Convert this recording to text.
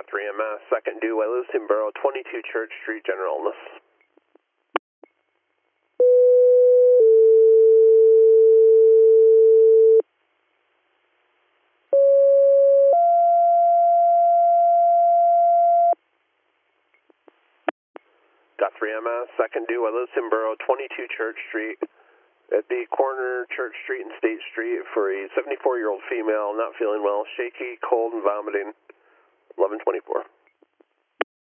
Got 3MS, second due, Wailusing Borough, 22 Church Street, general illness. Got 3MS, second due, Wailusing Borough, 22 Church Street, at the corner Church Street and State Street for a 74-year-old female, not feeling well, shaky, cold, and vomiting, 1124.